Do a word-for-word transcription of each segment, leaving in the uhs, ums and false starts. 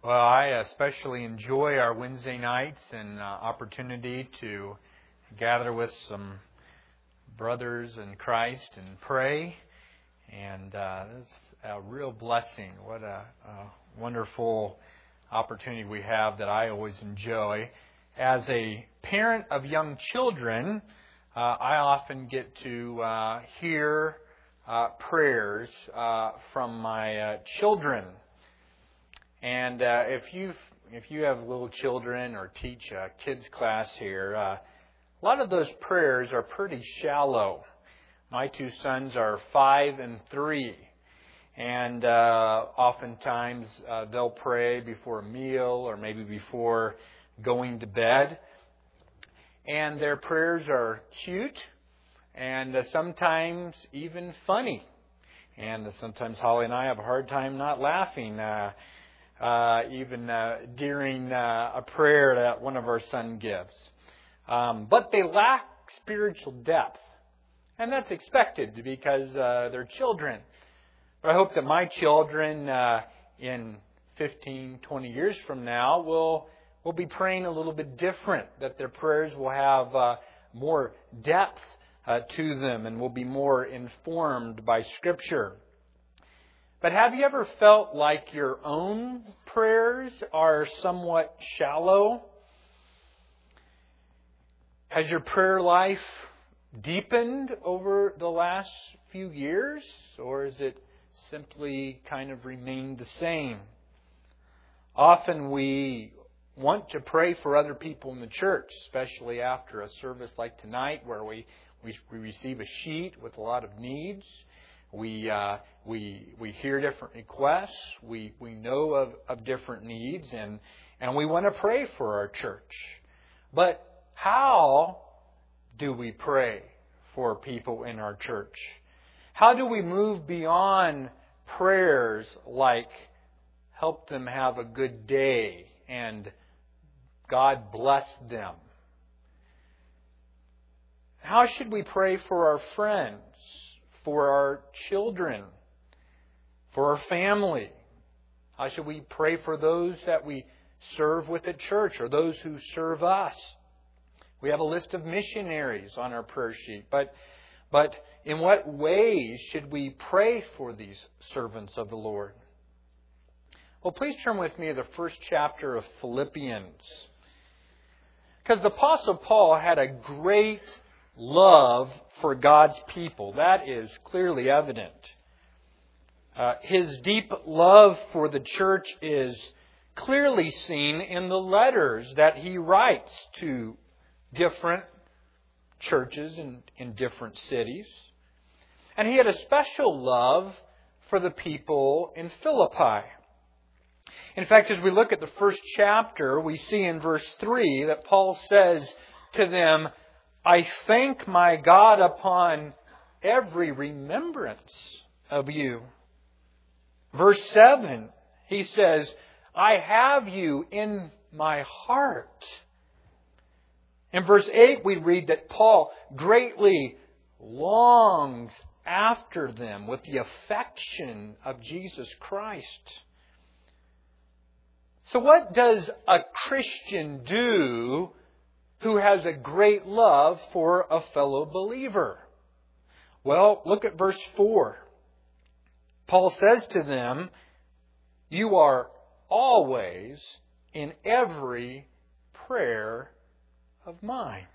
Well, I especially enjoy our Wednesday nights and uh, opportunity to gather with some brothers in Christ and pray. And uh, it's a real blessing. What a, a wonderful opportunity we have that I always enjoy. As a parent of young children, uh, I often get to uh, hear uh, prayers uh, from my uh, children. And uh, if you if you have little children or teach a kids class here, uh, a lot of those prayers are pretty shallow. My two sons are five and three, and uh, oftentimes uh, they'll pray before a meal or maybe before going to bed. And their prayers are cute and uh, sometimes even funny. And uh, sometimes Holly and I have a hard time not laughing. Uh, Uh, even uh, during uh, a prayer that one of our sons gives. Um, but they lack spiritual depth. And that's expected because uh, they're children. But I hope that my children uh, in fifteen, twenty years from now will, will be praying a little bit different. That their prayers will have uh, more depth uh, to them and will be more informed by Scripture. But have you ever felt like your own prayers are somewhat shallow? Has your prayer life deepened over the last few years? Or has it simply kind of remained the same? Often we want to pray for other people in the church, especially after a service like tonight where we, we, we receive a sheet with a lot of needs. We uh, we we hear different requests. We we know of, of different needs, and and we want to pray for our church. But how do we pray for people in our church? How do we move beyond prayers like help them have a good day and God bless them? How should we pray for our friends? For our children, for our family? How should we pray for those that we serve with at church or those who serve us? We have a list of missionaries on our prayer sheet, but but in what ways should we pray for these servants of the Lord? Well, please turn with me to the first chapter of Philippians. Because the Apostle Paul had a great love for God's people. That is clearly evident. Uh, his deep love for the church is clearly seen in the letters that he writes to different churches in, in different cities. And he had a special love for the people in Philippi. In fact, as we look at the first chapter, we see in verse three that Paul says to them, I thank my God upon every remembrance of you. Verse seven, he says, I have you in my heart. In verse eight, we read that Paul greatly longs after them with the affection of Jesus Christ. So what does a Christian do who has a great love for a fellow believer? Well, look at verse four. Paul says to them, you are always in every prayer of mine.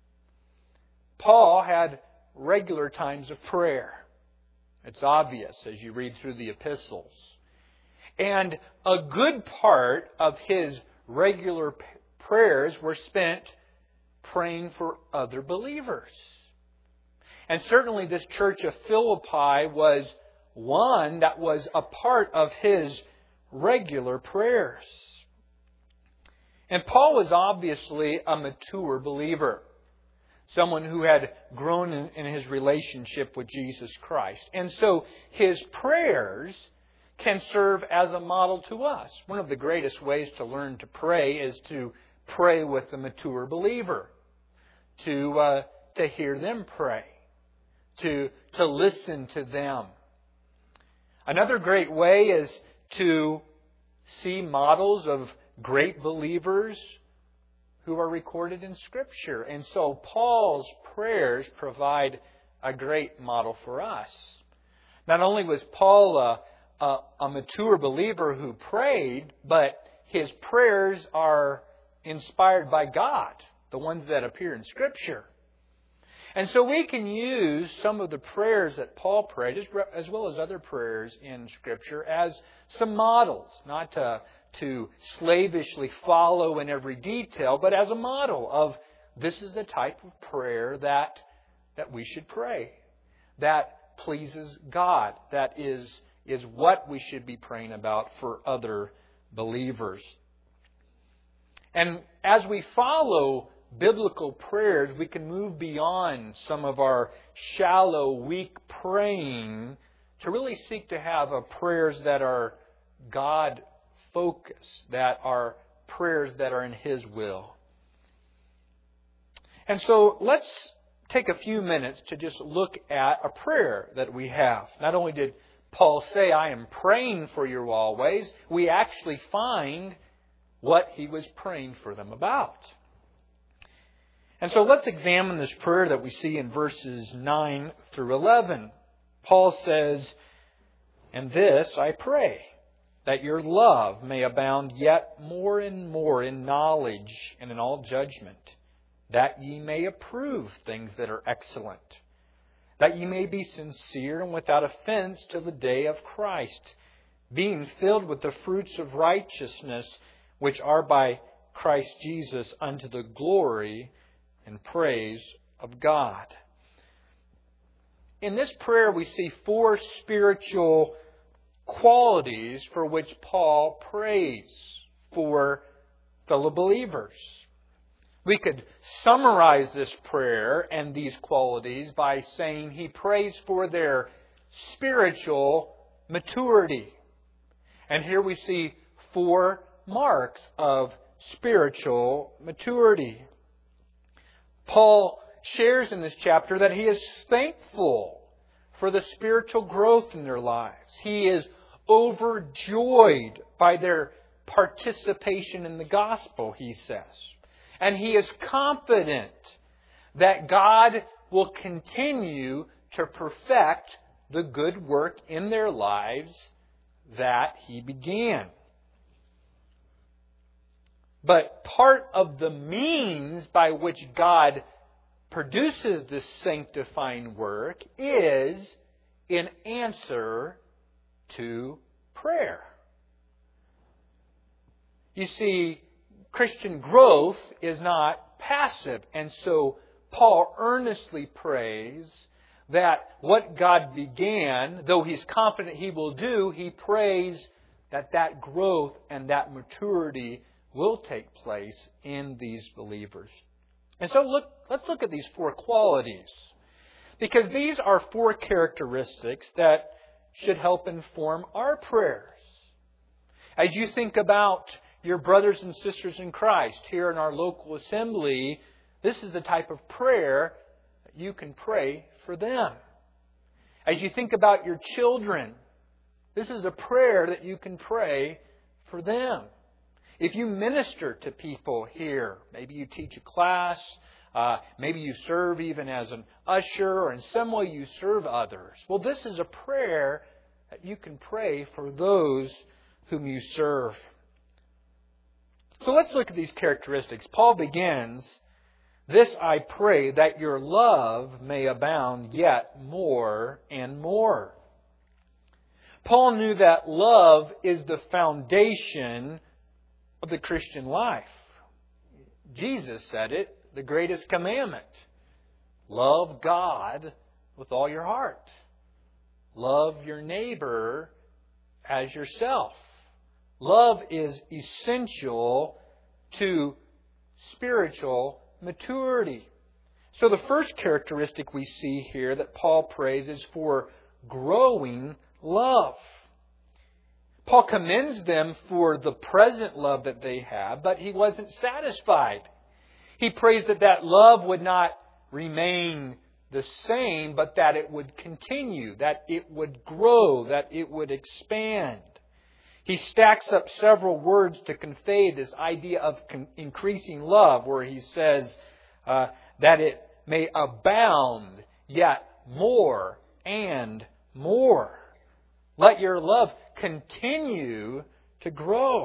Paul had regular times of prayer. It's obvious as you read through the epistles. And a good part of his regular prayers were spent praying for other believers. And certainly this church of Philippi was one that was a part of his regular prayers. And Paul was obviously a mature believer. Someone who had grown in, in his relationship with Jesus Christ. And so his prayers can serve as a model to us. One of the greatest ways to learn to pray is to pray with the mature believer. To uh, to hear them pray. To, to listen to them. Another great way is to see models of great believers who are recorded in Scripture. And so Paul's prayers provide a great model for us. Not only was Paul a, a, a mature believer who prayed, but his prayers are inspired by God, the ones that appear in Scripture. And so we can use some of the prayers that Paul prayed, as well as other prayers in Scripture, as some models, not to, to slavishly follow in every detail, but as a model of this is the type of prayer that, that we should pray, that pleases God, that is, is what we should be praying about for other believers. And as we follow biblical prayers, we can move beyond some of our shallow, weak praying to really seek to have a prayers that are God-focused, that are prayers that are in His will. And so let's take a few minutes to just look at a prayer that we have. Not only did Paul say, I am praying for you always, we actually find what he was praying for them about. And so let's examine this prayer that we see in verses nine through eleven. Paul says, and this I pray, that your love may abound yet more and more in knowledge and in all judgment, that ye may approve things that are excellent, that ye may be sincere and without offense till the day of Christ, being filled with the fruits of righteousness, which are by Christ Jesus unto the glory and praise of God. In this prayer we see four spiritual qualities for which Paul prays for fellow believers. We could summarize this prayer and these qualities by saying he prays for their spiritual maturity. And here we see four marks of spiritual maturity. Paul shares in this chapter that he is thankful for the spiritual growth in their lives. He is overjoyed by their participation in the gospel, he says. And he is confident that God will continue to perfect the good work in their lives that He began. But part of the means by which God produces this sanctifying work is in answer to prayer. You see, Christian growth is not passive. And so Paul earnestly prays that what God began, though he's confident he will do, he prays that that growth and that maturity will take place in these believers. And so look, let's look at these four qualities, because these are four characteristics that should help inform our prayers. As you think about your brothers and sisters in Christ here in our local assembly, this is the type of prayer that you can pray for them. As you think about your children, this is a prayer that you can pray for them. If you minister to people here, maybe you teach a class, uh, maybe you serve even as an usher, or in some way you serve others. Well, this is a prayer that you can pray for those whom you serve. So let's look at these characteristics. Paul begins, this I pray that your love may abound yet more and more. Paul knew that love is the foundation of the Christian life. Jesus said it, the greatest commandment. Love God with all your heart. Love your neighbor as yourself. Love is essential to spiritual maturity. So the first characteristic we see here that Paul prays is for growing love. Paul commends them for the present love that they have, but he wasn't satisfied. He prays that that love would not remain the same, but that it would continue, that it would grow, that it would expand. He stacks up several words to convey this idea of con- increasing love, where he says uh, that it may abound yet more and more. Let your love continue to grow.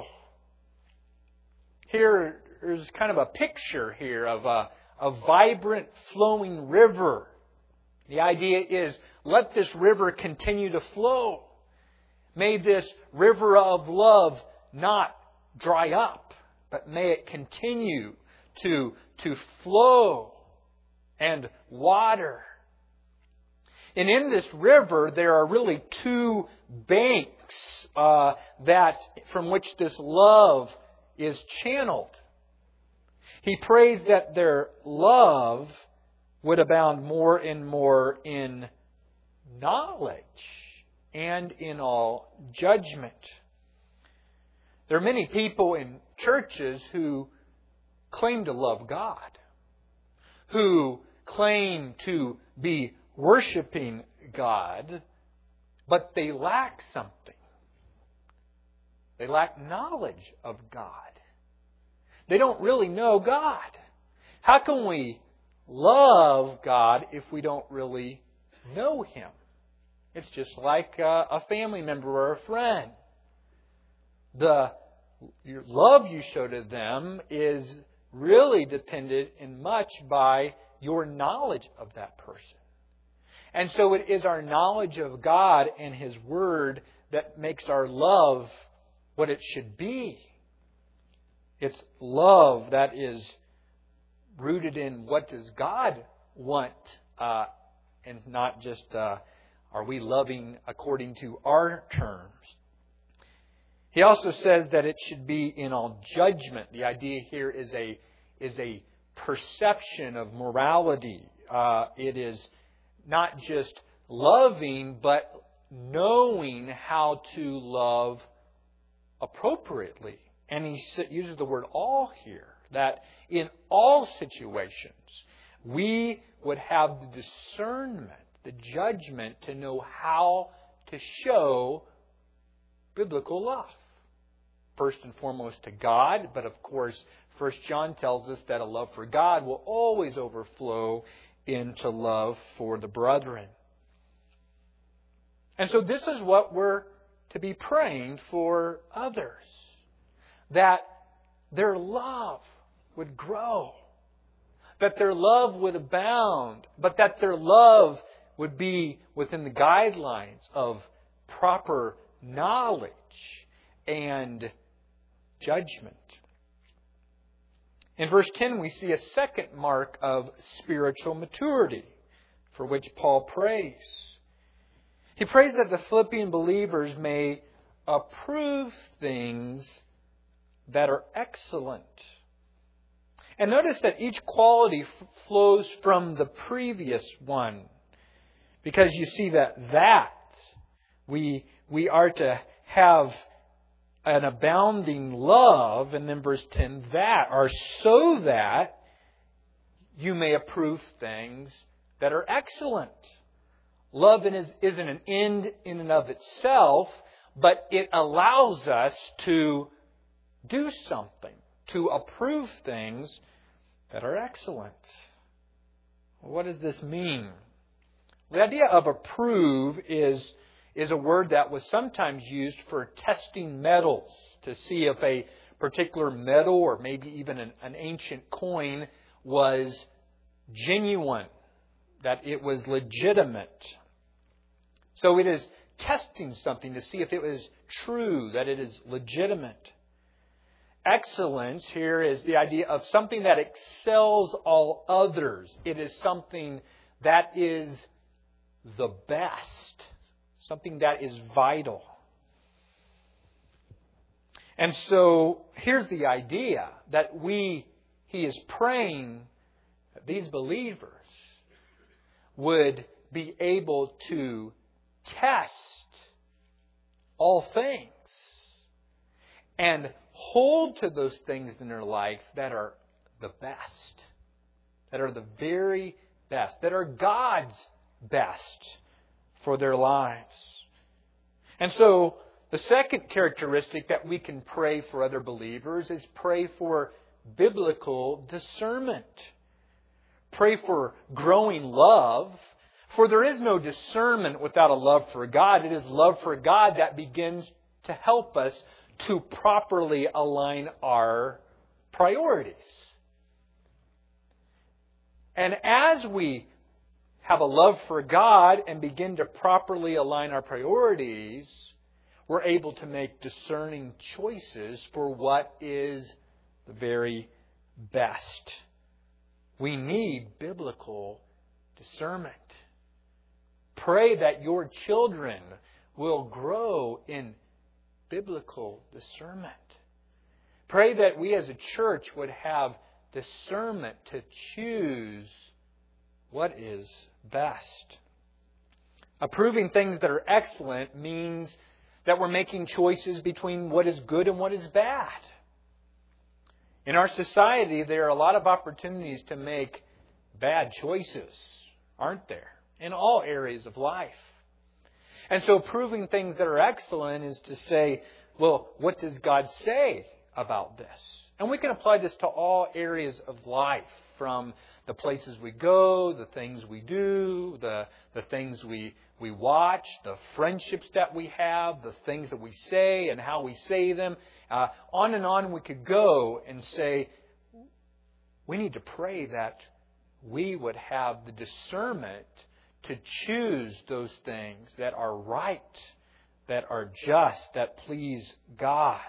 Here is kind of a picture here of a, a vibrant flowing river. The idea is, let this river continue to flow. May this river of love not dry up, but may it continue to, to flow and water. And in this river, there are really two banks uh, that from which this love is channeled. He prays that their love would abound more and more in knowledge and in all judgment. There are many people in churches who claim to love God, who claim to be worshiping God, but they lack something. They lack knowledge of God. They don't really know God. How can we love God if we don't really know Him? It's just like a family member or a friend. The your love you show to them is really dependent in much by your knowledge of that person. And so it is our knowledge of God and His Word that makes our love what it should be. It's love that is rooted in what does God want, uh, and not just uh, are we loving according to our terms. He also says that it should be in all judgment. The idea here is a is a perception of morality. Uh, it is not just loving, but knowing how to love appropriately. And he uses the word all here, that in all situations we would have the discernment, the judgment to know how to show biblical love. First and foremost to God, but of course First John tells us that a love for God will always overflow into love for the brethren. And so this is what we're to be praying for others. That their love would grow. That their love would abound. But that their love would be within the guidelines of proper knowledge and judgment. In verse ten, we see a second mark of spiritual maturity for which Paul prays. He prays that the Philippian believers may approve things that are excellent. And notice that each quality f- flows from the previous one. Because you see that that we, we are to have an abounding love, and then verse ten, that, or so that you may approve things that are excellent. Love isn't an end in and of itself, but it allows us to do something, to approve things that are excellent. What does this mean? The idea of approve is, is a word that was sometimes used for testing metals, to see if a particular metal or maybe even an, an ancient coin was genuine, that it was legitimate. So it is testing something to see if it was true, that it is legitimate. Excellence here is the idea of something that excels all others. It is something that is the best. Something that is vital. And so here's the idea that we, he is praying that these believers would be able to test all things and hold to those things in their life that are the best, that are the very best, that are God's best for their lives. And so The second characteristic that we can pray for other believers is pray for biblical discernment. Pray for growing love, for there is no discernment without a love for God. It is love for God that begins to help us to properly align our priorities. And as we have a love for God and begin to properly align our priorities, we're able to make discerning choices for what is the very best. We need biblical discernment. Pray that your children will grow in biblical discernment. Pray that we as a church would have discernment to choose what is best. Approving things that are excellent means that we're making choices between what is good and what is bad. In our society, there are a lot of opportunities to make bad choices, aren't there? In all areas of life. And so proving things that are excellent is to say, well, what does God say about this? And we can apply this to all areas of life, from the places we go, the things we do, the, the things we, we watch, the friendships that we have, the things that we say and how we say them. Uh, on and on we could go and say, we need to pray that we would have the discernment to choose those things that are right, that are just, that please God.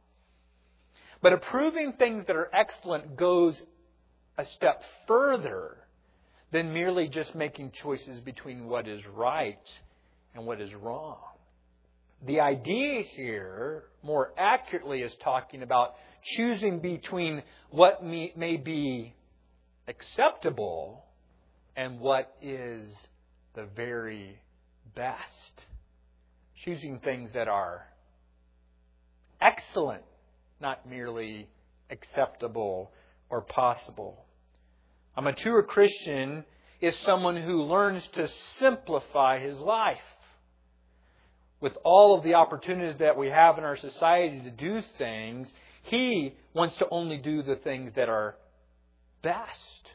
But approving things that are excellent goes a step further than merely just making choices between what is right and what is wrong. The idea here, more accurately, is talking about choosing between what may, may be acceptable and what is the very best. Choosing things that are excellent, not merely acceptable or possible. A mature Christian is someone who learns to simplify his life. With all of the opportunities that we have in our society to do things, he wants to only do the things that are best.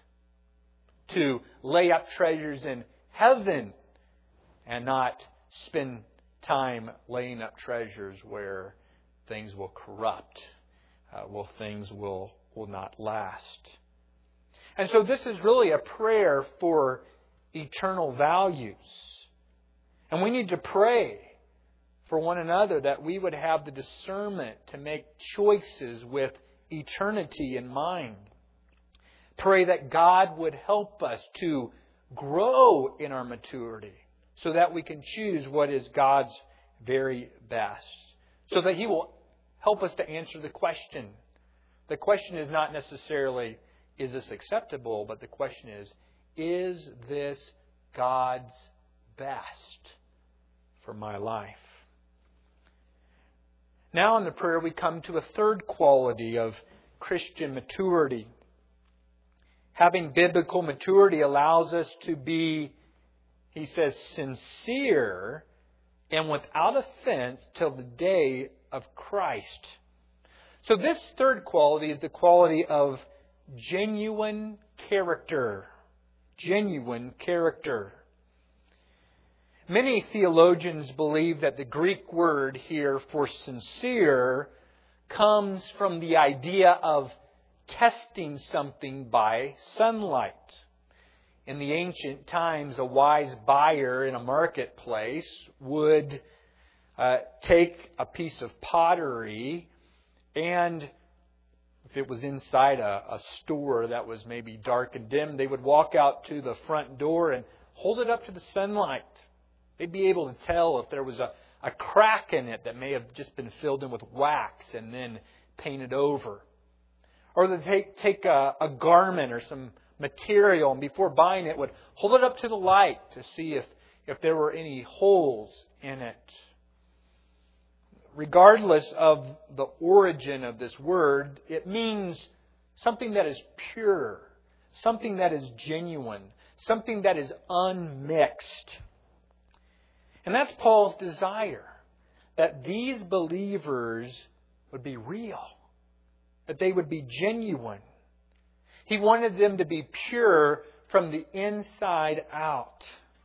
To lay up treasures in heaven and not spend time laying up treasures where things will corrupt, uh, well, things will, will not last. And so this is really a prayer for eternal values. And we need to pray for one another that we would have the discernment to make choices with eternity in mind. Pray that God would help us to grow in our maturity so that we can choose what is God's very best. So that He will help us to answer the question. The question is not necessarily, is this acceptable? But the question is, is this God's best for my life? Now in the prayer we come to a third quality of Christian maturity. Having biblical maturity allows us to be, he says, sincere and without offense till the day of Christ. So this third quality is the quality of genuine character. Genuine character. Many theologians believe that the Greek word here for sincere comes from the idea of testing something by sunlight. In the ancient times, a wise buyer in a marketplace would uh, take a piece of pottery, and if it was inside a, a store that was maybe dark and dim, they would walk out to the front door and hold it up to the sunlight. They'd be able to tell if there was a, a crack in it that may have just been filled in with wax and then painted over. Or they'd take, take a, a garment or some material, and before buying it would hold it up to the light to see if, if there were any holes in it. Regardless of the origin of this word, it means something that is pure, something that is genuine, something that is unmixed. And that's Paul's desire, that these believers would be real, that they would be genuine. He wanted them to be pure from the inside out.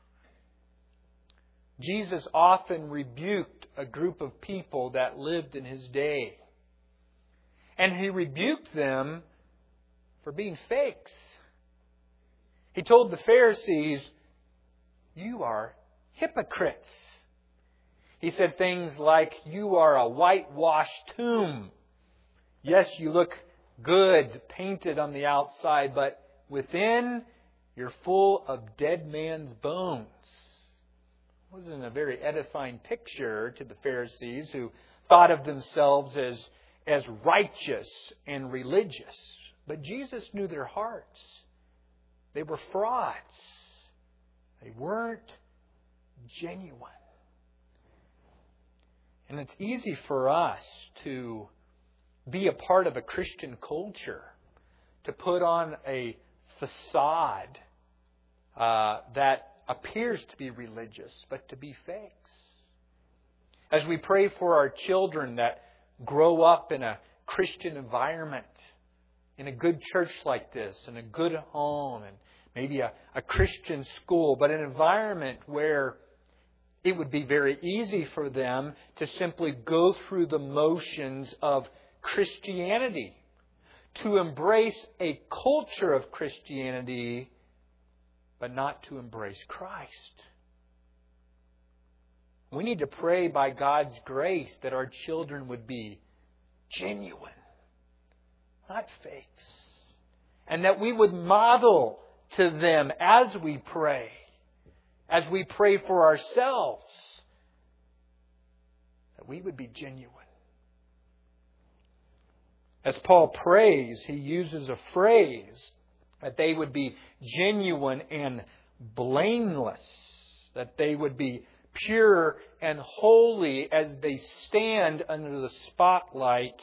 Jesus often rebuked a group of people that lived in His day. And He rebuked them for being fakes. He told the Pharisees, "You are hypocrites." He said things like, "You are a whitewashed tomb. Yes, you look good, painted on the outside, but within, you're full of dead man's bones." It wasn't a very edifying picture to the Pharisees, who thought of themselves as, as righteous and religious. But Jesus knew their hearts. They were frauds. They weren't genuine. And it's easy for us to be a part of a Christian culture, to put on a facade uh, that appears to be religious, but to be fakes. As we pray for our children that grow up in a Christian environment, in a good church like this, in a good home, and maybe a, a Christian school, but an environment where it would be very easy for them to simply go through the motions of Christianity, to embrace a culture of Christianity, but not to embrace Christ. We need to pray by God's grace that our children would be genuine, not fakes. And that we would model to them as we pray, as we pray for ourselves, that we would be genuine. As Paul prays, he uses a phrase that they would be genuine and blameless, that they would be pure and holy as they stand under the spotlight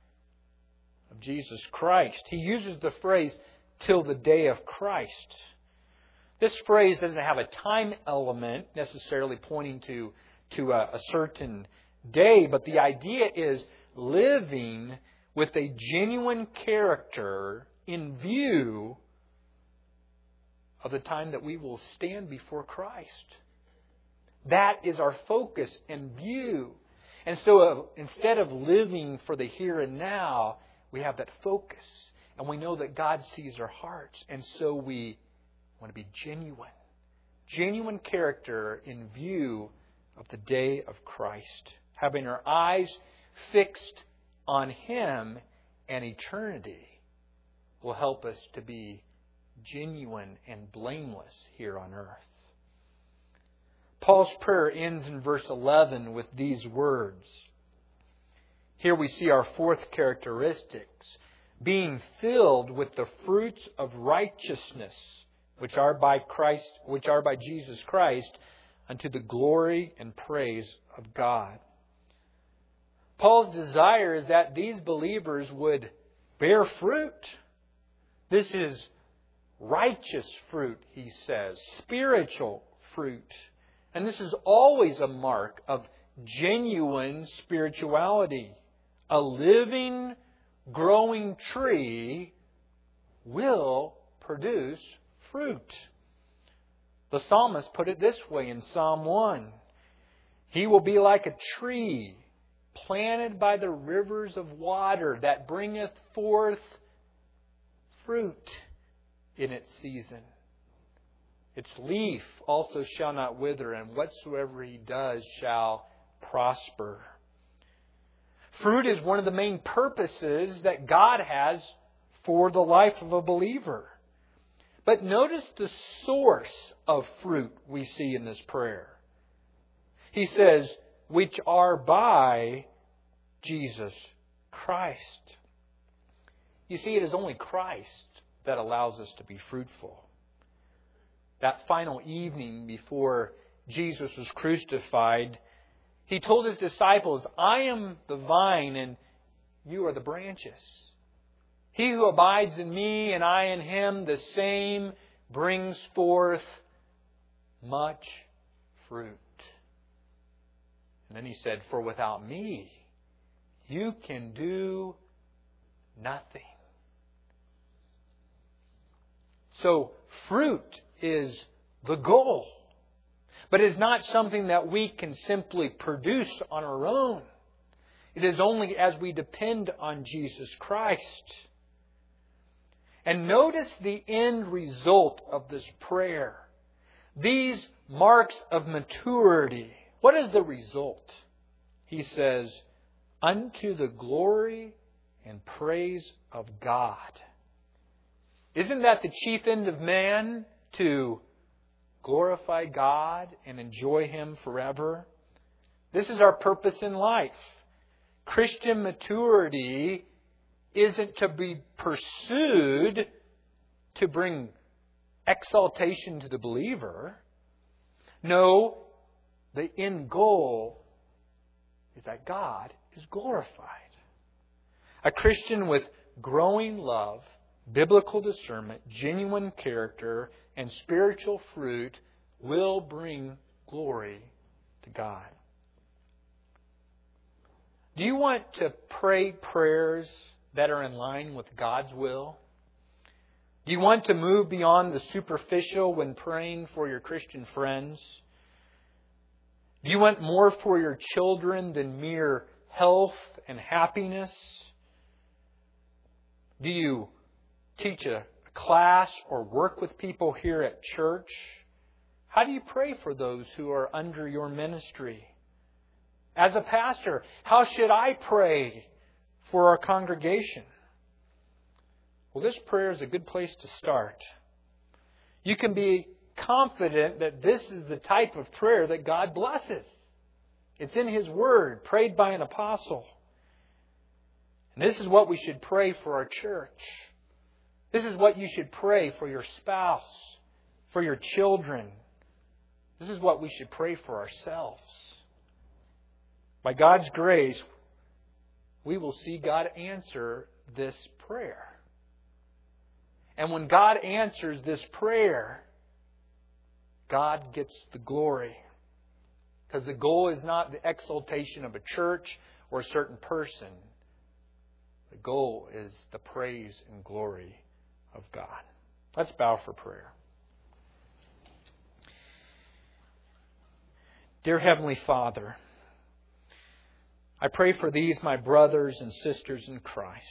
of Jesus Christ. He uses the phrase, "till the day of Christ." This phrase doesn't have a time element necessarily pointing to, to a, a certain day, but the idea is living with a genuine character in view of the time that we will stand before Christ. That is our focus and view. And so uh, instead of living for the here and now, we have that focus. And we know that God sees our hearts. And so we want to be genuine. Genuine character in view of the day of Christ. Having our eyes fixed on Him and eternity will help us to be genuine and blameless here on earth. Paul's prayer ends in verse eleven with these words. Here we see our fourth characteristics, being filled with the fruits of righteousness, which are by Christ, which are by Jesus Christ, unto the glory and praise of God. Paul's desire is that these believers would bear fruit. This is righteous fruit, he says, spiritual fruit. And this is always a mark of genuine spirituality. A living, growing tree will produce fruit. The psalmist put it this way in Psalm one. He will be like a tree planted by the rivers of water that bringeth forth fruit in its season. Its leaf also shall not wither, and whatsoever he does shall prosper. Fruit is one of the main purposes that God has for the life of a believer. But notice the source of fruit we see in this prayer. He says, which are by Jesus Christ. You see, it is only Christ that allows us to be fruitful. That final evening before Jesus was crucified, He told His disciples, I am the vine and you are the branches. He who abides in me and I in him, the same brings forth much fruit. And then He said, for without me, you can do nothing. So fruit is the goal. But it's not something that we can simply produce on our own. It is only as we depend on Jesus Christ. And notice the end result of this prayer. These marks of maturity. What is the result? He says, unto the glory and praise of God. Isn't that the chief end of man? To glorify God and enjoy Him forever? This is our purpose in life. Christian maturity isn't to be pursued to bring exaltation to the believer. No, the end goal is that God is glorified. A Christian with growing love, biblical discernment, genuine character, and spiritual fruit will bring glory to God. Do you want to pray prayers that are in line with God's will? Do you want to move beyond the superficial when praying for your Christian friends? Do you want more for your children than mere health and happiness? Do you teach a class or work with people here at church? How do you pray for those who are under your ministry? As a pastor, how should I pray for our congregation? Well, this prayer is a good place to start. You can be confident that this is the type of prayer that God blesses. It's in His Word, prayed by an apostle. And this is what we should pray for our church. This is what you should pray for your spouse, for your children. This is what we should pray for ourselves. By God's grace, we will see God answer this prayer. And when God answers this prayer, God gets the glory. Because the goal is not the exaltation of a church or a certain person. The goal is the praise and glory of God. Let's bow for prayer. Dear Heavenly Father, I pray for these, my brothers and sisters in Christ.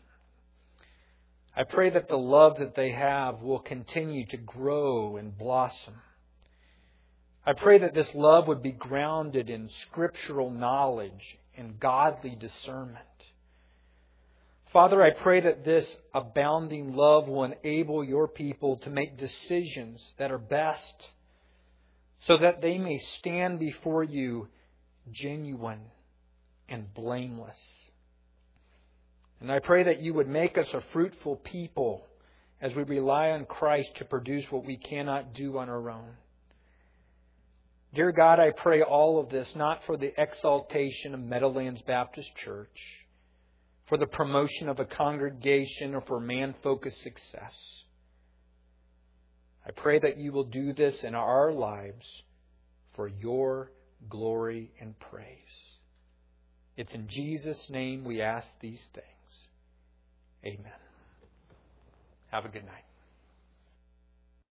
I pray that the love that they have will continue to grow and blossom. I pray that this love would be grounded in scriptural knowledge and godly discernment. Father, I pray that this abounding love will enable your people to make decisions that are best, so that they may stand before you genuine and blameless. And I pray that you would make us a fruitful people as we rely on Christ to produce what we cannot do on our own. Dear God, I pray all of this not for the exaltation of Meadowlands Baptist Church, for the promotion of a congregation, or for man-focused success. I pray that you will do this in our lives for your glory and praise. It's in Jesus' name we ask these things. Amen. Have a good night.